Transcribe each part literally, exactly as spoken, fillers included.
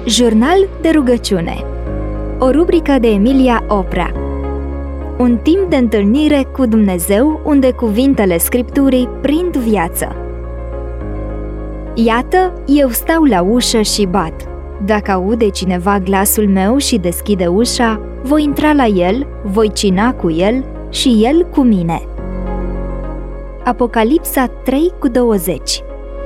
Jurnal de rugăciune. O rubrică de Emilia Oprea. Un timp de întâlnire cu Dumnezeu unde cuvintele Scripturii prind viață. Iată, eu stau la ușă și bat. Dacă aude cineva glasul meu și deschide ușa, voi intra la el, voi cina cu el și el cu mine. Apocalipsa trei cu douăzeci.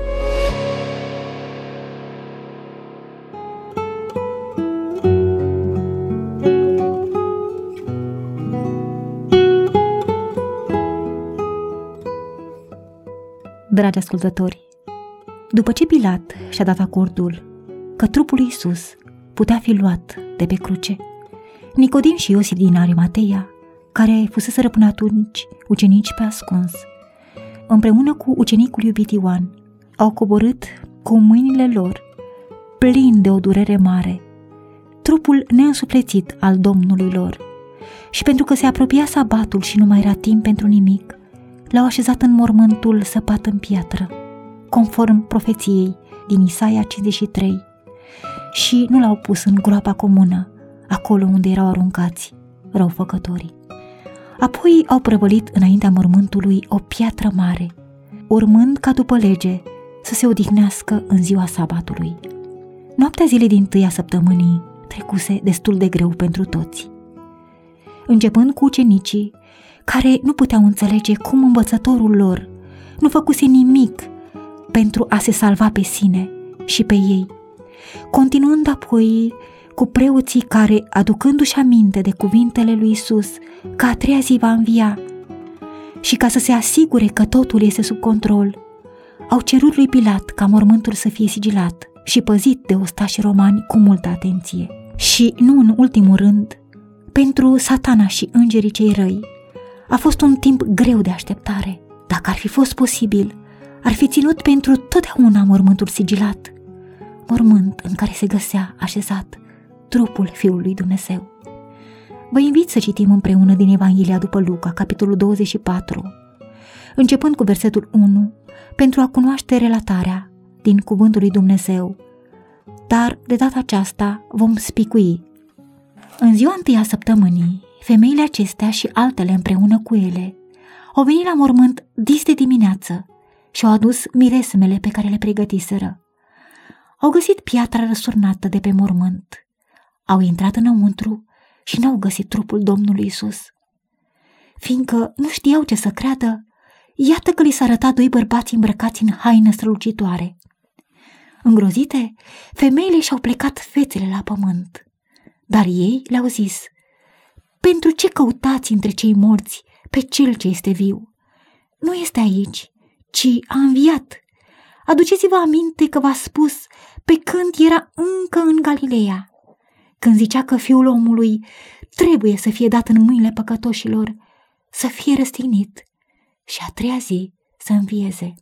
Dragi ascultători, după ce Pilat și-a dat acordul că trupul lui Iisus putea fi luat de pe cruce, Nicodim și Iosif din Arimateia, care fuseseră până atunci ucenici pe ascuns, împreună cu ucenicul iubit Ioan, au coborât cu mâinile lor, plini de o durere mare, trupul neînsuflețit al Domnului lor. Și pentru că se apropia sabatul și nu mai era timp pentru nimic, l-au așezat în mormântul săpat în piatră, conform profeției din Isaia cincizeci și trei, și nu l-au pus în groapa comună, acolo unde erau aruncați răufăcătorii. Apoi au prăvălit înaintea mormântului o piatră mare, urmând ca după lege să se odihnească în ziua sabatului. Noaptea zilei din tâi a săptămânii trecuse destul de greu pentru toți, începând cu ucenicii, care nu puteau înțelege cum învățătorul lor nu făcuse nimic pentru a se salva pe sine și pe ei, continuând apoi cu preoții care, aducându-și aminte de cuvintele lui Iisus că a treia zi va învia și ca să se asigure că totul este sub control, au cerut lui Pilat ca mormântul să fie sigilat și păzit de ostași romani cu multă atenție. Și nu în ultimul rând, pentru Satana și îngerii cei răi, a fost un timp greu de așteptare. Dacă ar fi fost posibil, ar fi ținut pentru totdeauna mormântul sigilat, mormânt în care se găsea așezat trupul Fiului lui Dumnezeu. Vă invit să citim împreună din Evanghelia după Luca, capitolul douăzeci și patru, începând cu versetul unu, pentru a cunoaște relatarea din cuvântul lui Dumnezeu, dar de data aceasta vom spicui. În ziua întâi a săptămânii, femeile acestea și altele împreună cu ele au venit la mormânt dis de dimineață și au adus miresmele pe care le pregătiseră. Au găsit piatra răsturnată de pe mormânt. Au intrat înăuntru și n-au găsit trupul Domnului Iisus. Fiindcă nu știau ce să creadă, iată că li s-a arătat doi bărbați îmbrăcați în haine strălucitoare. Îngrozite, femeile și-au plecat fețele la pământ, dar ei le-au zis: pentru ce căutați între cei morți pe cel ce este viu? Nu este aici, ci a înviat. Aduceți-vă aminte că v-a spus pe când era încă în Galileea, când zicea că Fiul omului trebuie să fie dat în mâinile păcătoșilor, să fie răstignit și a treia zi să învieze.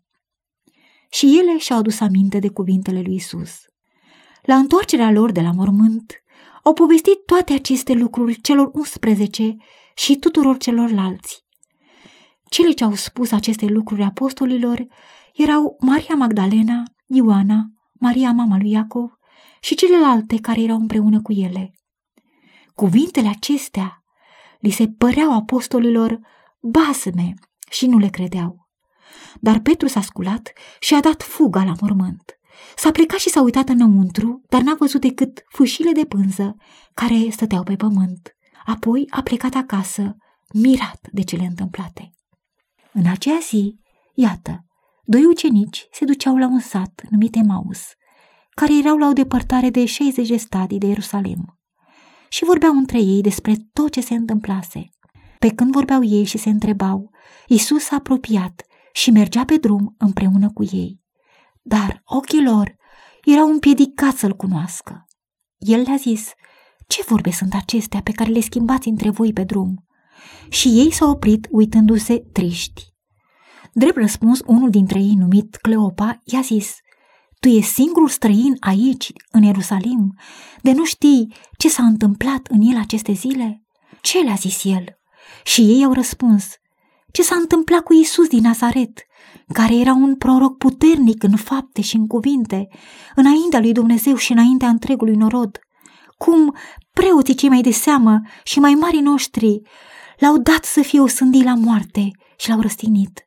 Și ele și-au adus aminte de cuvintele lui Iisus. La întoarcerea lor de la mormânt, au povestit toate aceste lucruri celor unsprezece și tuturor celorlalți. Cele ce au spus aceste lucruri apostolilor erau Maria Magdalena, Ioana, Maria mama lui Iacov și celelalte care erau împreună cu ele. Cuvintele acestea li se păreau apostolilor basme și nu le credeau. Dar Petru s-a sculat și a dat fuga la mormânt. S-a plecat și s-a uitat înăuntru, dar n-a văzut decât fâșile de pânză care stăteau pe pământ. Apoi a plecat acasă, mirat de cele întâmplate. În aceea zi, iată, doi ucenici se duceau la un sat numit Emaus, care erau la o depărtare de șaizeci de stadii de Ierusalim, și vorbeau între ei despre tot ce se întâmplase. Pe când vorbeau ei și se întrebau, Iisus s-a apropiat și mergea pe drum împreună cu ei. Dar ochii lor erau împiedicați să-l cunoască. El le-a zis: ce vorbe sunt acestea pe care le schimbați între voi pe drum? Și ei s-au oprit uitându-se triști. Drept răspuns, unul dintre ei, numit Cleopa, i-a zis: tu ești singurul străin aici, în Ierusalim, de nu știi ce s-a întâmplat în el aceste zile? Ce le-a zis el? Și ei au răspuns: ce s-a întâmplat cu Iisus din Nazaret, care era un proroc puternic în fapte și în cuvinte, înaintea lui Dumnezeu și înaintea întregului norod. Cum preoții cei mai de seamă și mai mari noștri l-au dat să fie osândit la moarte și l-au răstignit.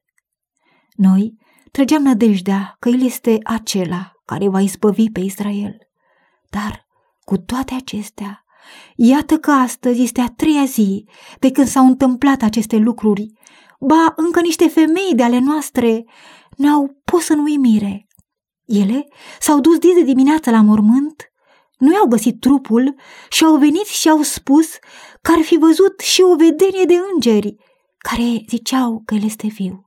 Noi trăgeam nădejdea că El este acela care va izbăvi pe Israel. Dar, cu toate acestea, iată că astăzi este a treia zi de când s-au întâmplat aceste lucruri. Ba, încă niște femei de ale noastre ne-au pus în uimire. Ele s-au dus dis de dimineață la mormânt, nu i-au găsit trupul și au venit și au spus că ar fi văzut și o vedenie de îngeri, care ziceau că El este viu.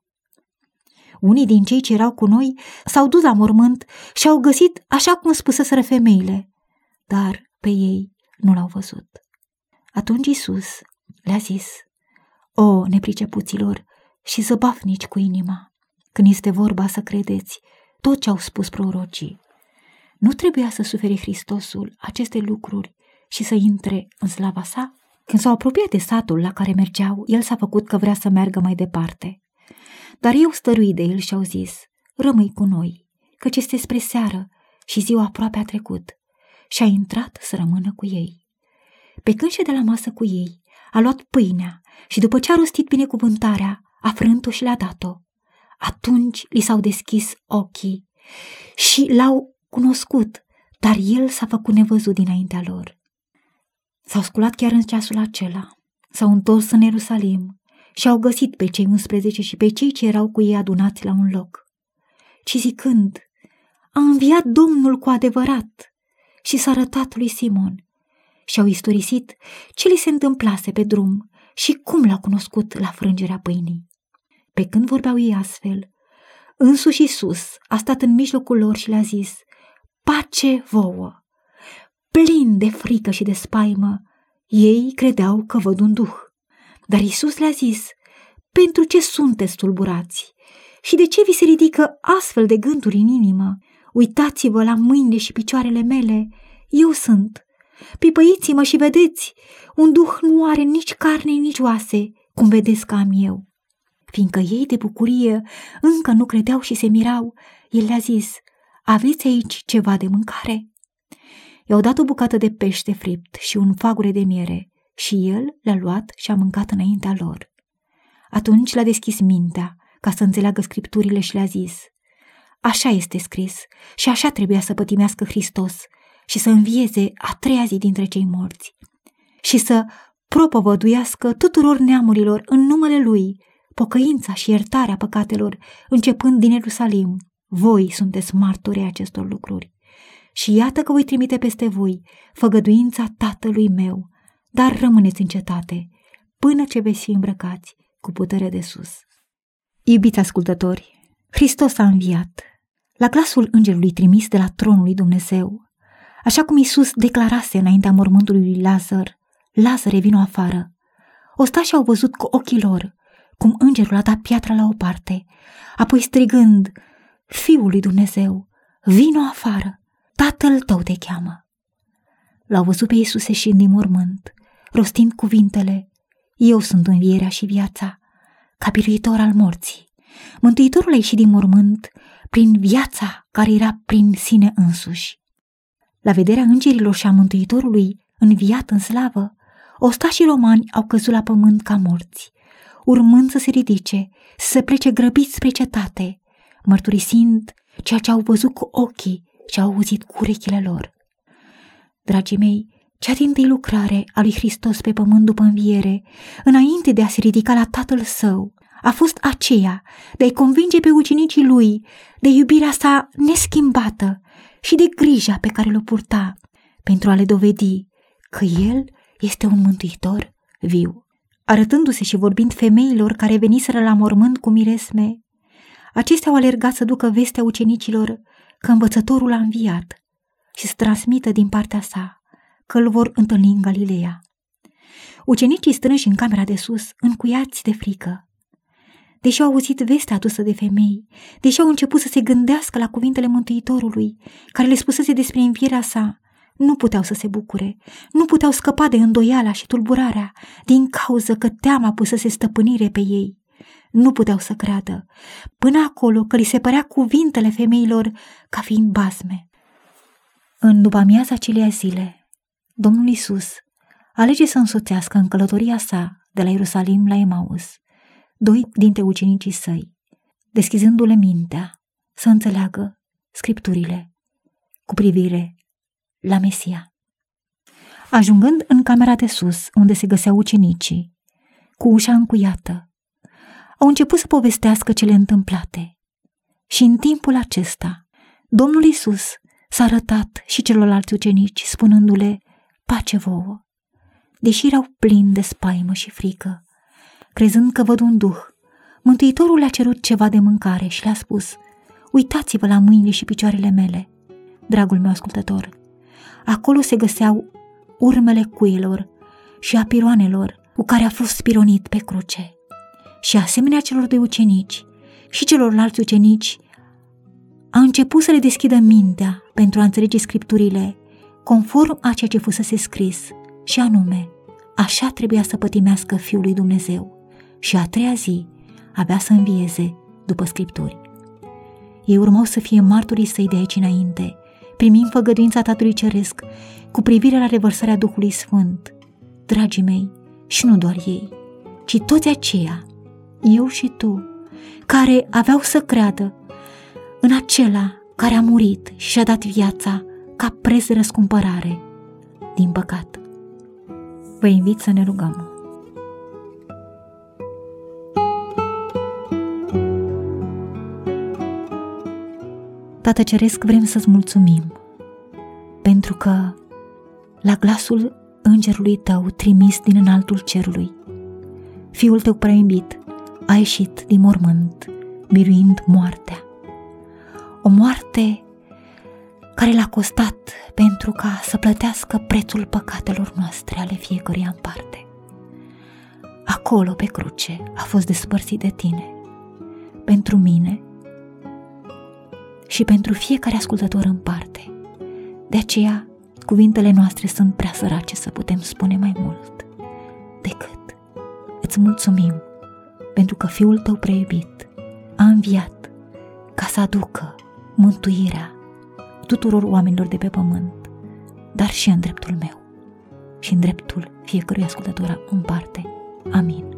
Unii din cei ce erau cu noi s-au dus la mormânt și au găsit așa cum spuseseră femeile, dar pe ei nu l-au văzut. Atunci Iisus le-a zis: O, nepricepuților și zăbafnici cu inima, când este vorba să credeți tot ce au spus prorocii. Nu trebuia să sufere Hristosul aceste lucruri și să intre în slava sa? Când s-au apropiat de satul la care mergeau, el s-a făcut că vrea să meargă mai departe. Dar ei au stăruit de el și au zis: Rămâi cu noi, căci este spre seară și ziua aproape a trecut. Și a intrat să rămână cu ei. Pe când ședea la masă cu ei, a luat pâinea și după ce a rostit binecuvântarea, a frânt-o și le-a dat-o. Atunci li s-au deschis ochii și l-au cunoscut, dar el s-a făcut nevăzut dinaintea lor. S-au sculat chiar în ceasul acela, s-au întors în Ierusalim și au găsit pe cei unsprezece și pe cei ce erau cu ei adunați la un loc. Ci zicând: A înviat Domnul cu adevărat și s-a arătat lui Simon. Și-au istorisit ce li se întâmplase pe drum și cum l-au cunoscut la frângerea pâinii. Pe când vorbeau ei astfel, însuși Iisus a stat în mijlocul lor și le-a zis: Pace vouă! Plin de frică și de spaimă, ei credeau că văd un duh. Dar Iisus le-a zis: Pentru ce sunteți tulburați? Și de ce vi se ridică astfel de gânduri în inimă? Uitați-vă la mâinile și picioarele mele, eu sunt. Pipăiți-mă și vedeți, un duh nu are nici carne, nici oase, cum vedeți că am eu. Fiindcă ei de bucurie încă nu credeau și se mirau, el le-a zis: Aveți aici ceva de mâncare? I-au dat o bucată de pește fript și un fagure de miere și el le-a luat și a mâncat înaintea lor. Atunci l-a deschis mintea ca să înțeleagă scripturile și le-a zis: Așa este scris și așa trebuia să pătimească Hristos și să învieze a treia zi dintre cei morți și să propovăduiască tuturor neamurilor în numele Lui pocăința și iertarea păcatelor, începând din Ierusalim. Voi sunteți martori ai acestor lucruri. Și iată că voi trimite peste voi făgăduința Tatălui meu, dar rămâneți în cetate până ce veți fi îmbrăcați cu putere de sus. Iubiți ascultători, Hristos a înviat. La glasul îngerului trimis de la tronul lui Dumnezeu, așa cum Iisus declarase înaintea mormântului lui Lazar: Lazare, vino afară. Ostașii au văzut cu ochii lor cum îngerul a dat piatra la o parte, apoi strigând: Fiul lui Dumnezeu, vino afară, Tatăl tău te cheamă. L-au văzut pe Iisus ieșind din mormânt, rostind cuvintele: Eu sunt învierea și viața, ca biruitor al morții. Mântuitorul a ieșit din mormânt prin viața care era prin sine însuși. La vederea îngerilor și a Mântuitorului înviat în slavă, ostașii romani au căzut la pământ ca morți, urmând să se ridice, să se plece grăbiți spre cetate, mărturisind ceea ce au văzut cu ochii și au auzit cu urechile lor. Dragii mei, cea dintâi lucrare a lui Hristos pe pământ după înviere, înainte de a se ridica la Tatăl Său, a fost aceea de a-i convinge pe ucenicii Lui de iubirea sa neschimbată și de grija pe care l-o purta, pentru a le dovedi că El este un mântuitor viu. Arătându-se și vorbind femeilor care veniseră la mormânt cu miresme, acestea au alergat să ducă vestea ucenicilor că învățătorul a înviat și să transmită din partea sa că îl vor întâlni în Galileea. Ucenicii strânși în camera de sus, încuiați de frică, deși au auzit vestea adusă de femei, deși au început să se gândească la cuvintele Mântuitorului, care le spusese despre învierea sa, nu puteau să se bucure, nu puteau scăpa de îndoiala și tulburarea, din cauză că teama pusese stăpânire pe ei. nu puteau să creadă, până acolo că li se părea cuvintele femeilor ca fiind basme. În după-amiaza acelea zile, Domnul Iisus alege să însoțească în călătoria sa de la Ierusalim la Emaus doi dintre ucenicii săi, deschizându-le mintea să înțeleagă scripturile cu privire la Mesia. Ajungând în camera de sus, unde se găseau ucenicii, cu ușa încuiată, au început să povestească cele întâmplate. Și în timpul acesta, Domnul Iisus s-a arătat și celorlalți ucenici, spunându-le, pace vouă, deși erau plini de spaimă și frică. Crezând că văd un duh, Mântuitorul le-a cerut ceva de mâncare și le-a spus, uitați-vă la mâinile și picioarele mele. Dragul meu ascultător, acolo se găseau urmele cuielor și a piroanelor cu care a fost pironit pe cruce. Și asemenea celor doi ucenici și celorlalți ucenici, a început să le deschidă mintea pentru a înțelege scripturile conform a ceea ce fusese scris, și anume, așa trebuia să pătimească Fiul lui Dumnezeu și a treia zi avea să învieze după scripturi. Ei urmau să fie martorii săi de aici înainte, primind făgăduința Tatălui Ceresc cu privire la revărsarea Duhului Sfânt. Dragii mei, și nu doar ei, ci toți aceia, eu și tu, care aveau să creadă în acela care a murit și și-a dat viața ca preț de răscumpărare. Din păcat, vă invit să ne rugăm. Tată Ceresc, vrem să-ți mulțumim pentru că la glasul îngerului tău trimis din înaltul cerului, Fiul tău prea iubit a ieșit din mormânt, biruind moartea. O moarte care l-a costat pentru ca să plătească prețul păcatelor noastre ale fiecăruia în parte. Acolo, pe cruce, a fost despărțit de tine, pentru mine și pentru fiecare ascultător în parte. De aceea, cuvintele noastre sunt prea sărace să putem spune mai mult decât îți mulțumim pentru că Fiul tău prea iubit a înviat ca să aducă mântuirea tuturor oamenilor de pe pământ, dar și în dreptul meu și în dreptul fiecărui ascultător în parte. Amin.